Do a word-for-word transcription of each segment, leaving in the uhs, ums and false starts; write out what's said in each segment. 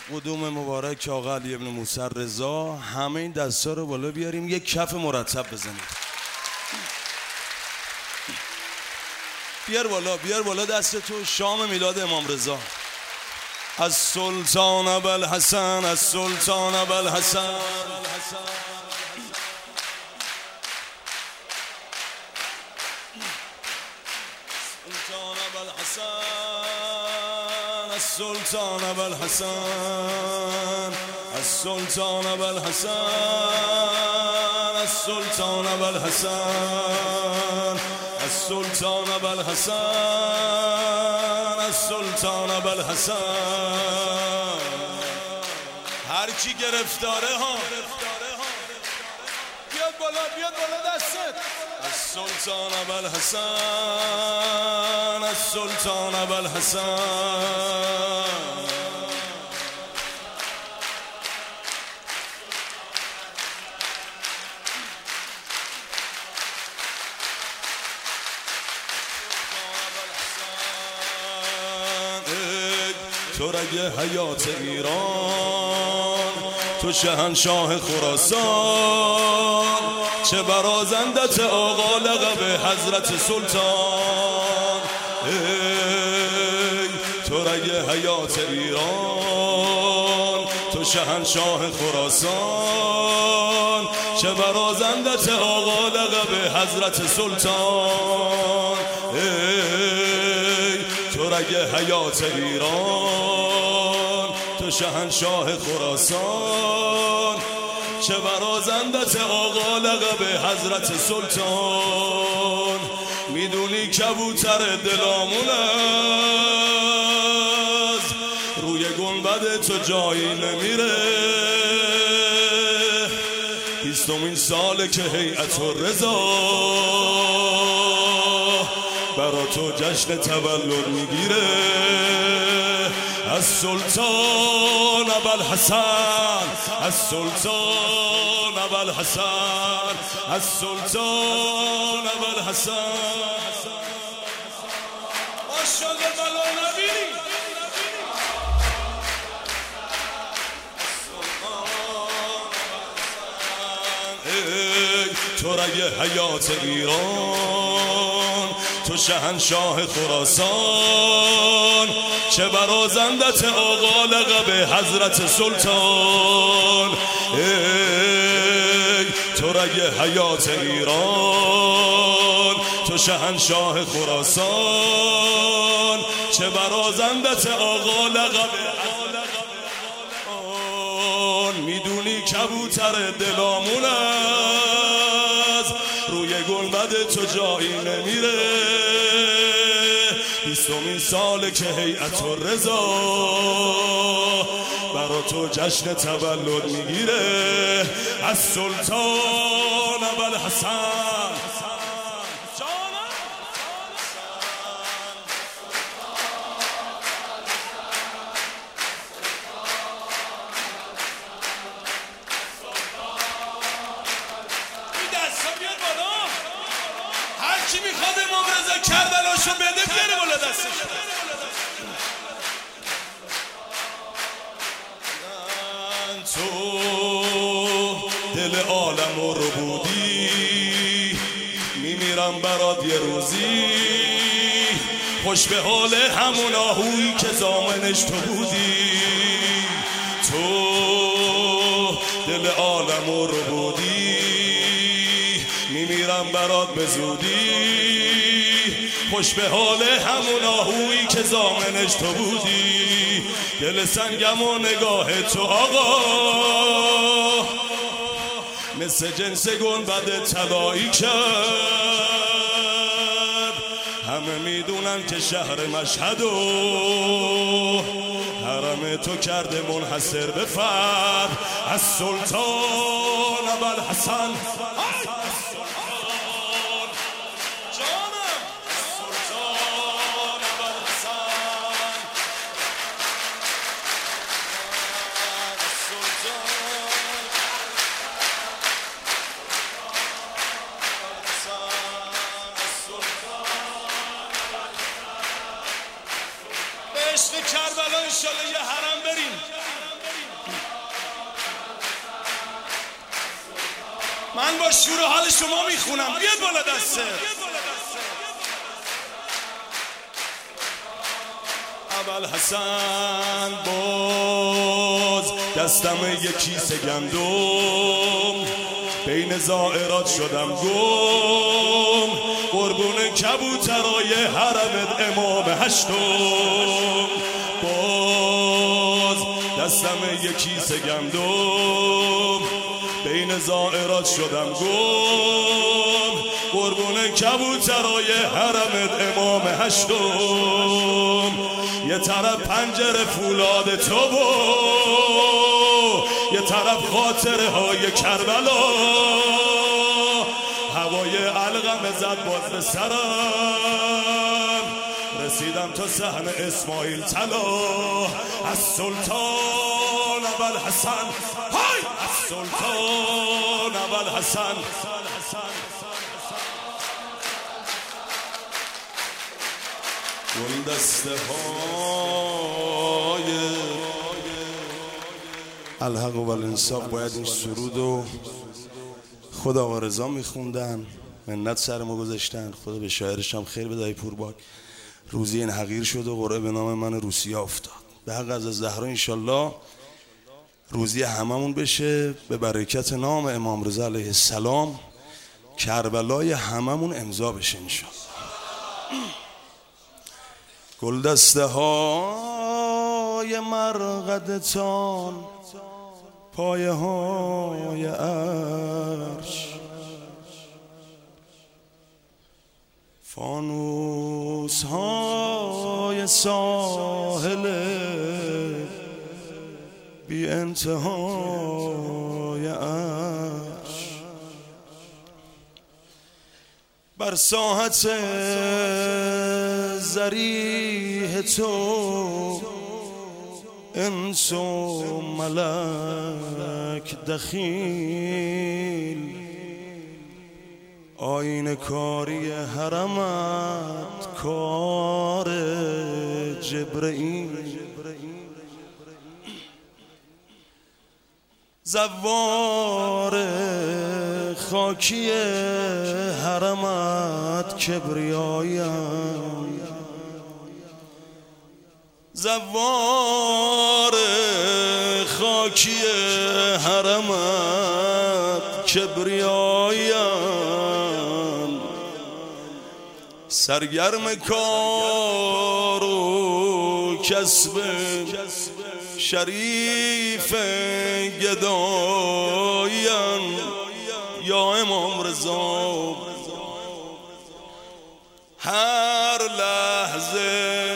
قدوم مبارک آقا علی ابن موسی رضا. همه این دستا رو بالا بیاریم یک کف مرتب بزنیم. بیار بالا بیار بالا دست تو. شام میلاد امام رضا. از سلطان ابوالحسن، از سلطان ابوالحسن، سلطان ابوالحسن، السلطان ابوالحسن، السلطان ابوالحسن، السلطان ابوالحسن، السلطان ابوالحسن، السلطان ابوالحسن. هر کی گرفتاره ها بیاد بالا، بیاد بالا دستت. السلطان ابوالحسن، السلطان ابوالحسن. تو رگ حیات ایران، تو شهنشاه خراسان، چه برازندت آقا لقب حضرت سلطان. ای تو رگ حیات ایران، تو شهنشاه خراسان، چه برازندت آقا لقب حضرت سلطان. ای تو رگ حیات ایران، تو شهنشاه خراسان، چه برازندت آقا لقب حضرت سلطان. میدونی کبوتر دلامون از روی گنبد تو جایی نمیره. بیستمین ساله که هیئت الرضا برا تو جشن تولد میگیره. از سلطان ابوالحسن، از سلطان ابوالحسن، از سلطان ابوالحسن. ماشاءالله بلا نبی. تو رگ حیات ایران، تو شهنشاه خراسان، چه برازندت آقا لقب حضرت سلطان. ای تو رگ حیات ایران، تو شهنشاه خراسان، چه برازندت آقا لقب. میدونی کبوتر دلامون از روی گنبد تو جایی نمیره. بیستمین ساله که هیئت الرضا برا تو جشن تولد میگیره. از سلطان ابوالحسن. کی میخواد امام رضا کربلاشو بده بیاره بالا دستش. تو دل عالم رو بودی، میمیرم برات یه روزی. خوش به حال همون آهویی که زامنش تو بودی. تو دل عالم رو بودی، میمیرم برات به زودی. خوش به حال همون آهویی که زامنش تو بودی. دل سنگم و نگاه تو آقا مثل جنس گنبد طلایی کرد. همه میدونن که شهر مشهد و حرم تو کرده منحصر به فرد. از سلطان ابوالحسن. عشق کربلا انشالله یه حرم بریم. من با شور و حال شما میخونم. بیاد بالا دسته. اول حسن باز دستم یکی سگندم، بین زائرات شدم گم، قربون کبوترای حرمت امام هشتم. باز دستم یکی سگندم، بین زائرات شدم گم، قربون کبوترای حرمت امام هشتم. یه طرف پنجره فولاد تو و یه طرف خاطره های کربلا، هوای علقم زد باز به سرم، رسیدم تا صحن اسماعیل طلا. از سلطان اول حسن، های از سلطان اول حسن، گل دسته های الحق و الانصاف باید این سرود و خدا و رضا میخوندن، منت سر ما گذاشتن. خدا به شاعرش هم خیر بده پورباک. روزی این حقیر شد و قرعه به نام من روسیه افتاد. به حق از زهرا انشالله روزی هممون بشه، به برکت نام امام رضا علیه السلام کربلای هممون امضا بشه انشالله. گل دسته های مرقدتان، پایه های عرش، فانوس های ساحل بی انتهای عرش، بر ساحت ذریح تو انس و ملک دخیل، آینه کاری حرمت کار جبرئیل، زوار خاکی حرمت کبریایم، زوار خاکی حرمت کبریایم، سرگرم کار و کسب شریف گدایم. یا امام رضا هر لحظه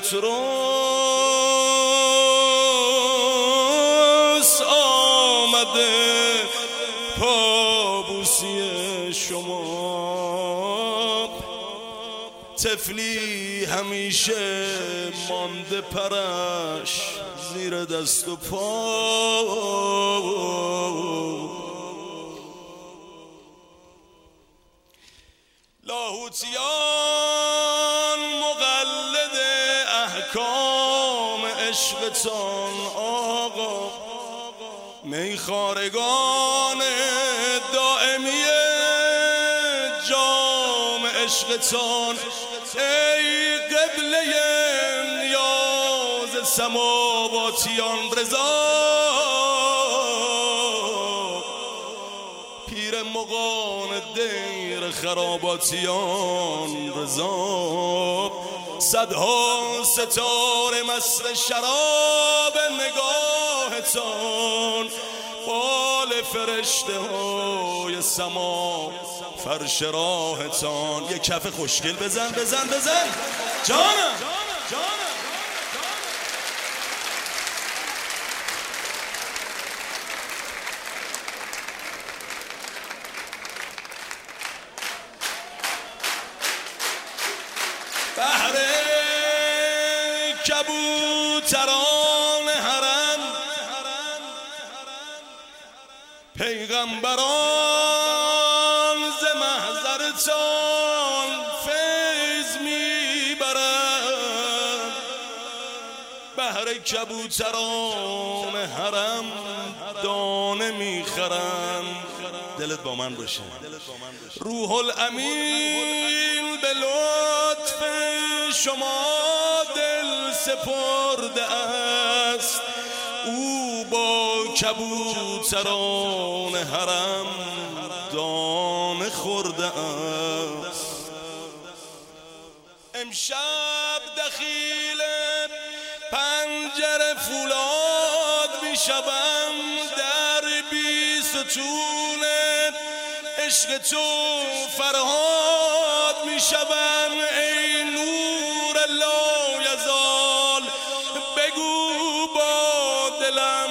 فتروس آمده پابوسی شما، طفلی همیشه مانده پرش زیر دست و پا. لاهوتیان مقلد احکام عشقتان آقا، میخارگان دائمی جام عشقتان، ای قبله نیاز سماواتیان رضا، پیر مغان دیر خراباتیان رضا، صدها ستاره مست شراب نگاهتان، بال فرشته های سما فرش راهتان. یک کف خوشگل بزن بزن بزن جانم جانم. بهر کبوتران حرم پیغمبران ز محضرتان فیض میبرند، بهر کبوتران حرم دانه میخرند، دلت با من باشه. روح الامین به لطف شما دل سپرده است، او با کبوتران حرم دانه خورده است. امشب دخیل پنجره فولاد میشوم، در بی ستون عشق تو فرهاد میشوم. ای نور لایزال بگو با دلم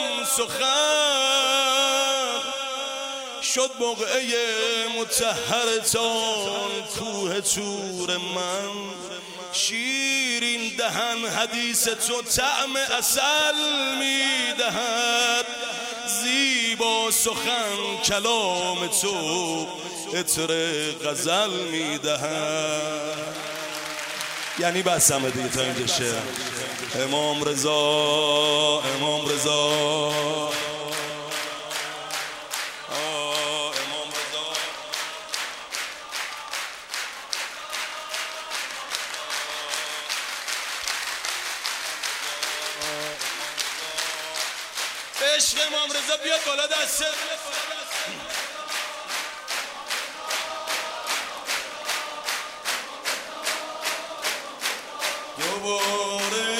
سخن، شد بقعه مطهرتان کوه طور من. شیرین دهن حدیث تو طعم عسل میدهد، زیبا سخن کلام تو عطر غزل میدهد. یعنی بسمه دیگه تا اینجا شعر. امام رضا امام رضا عشق امام رضا بیاد بالا دسته. دوباره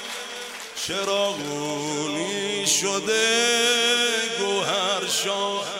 چراغونی شده گوهر شاه،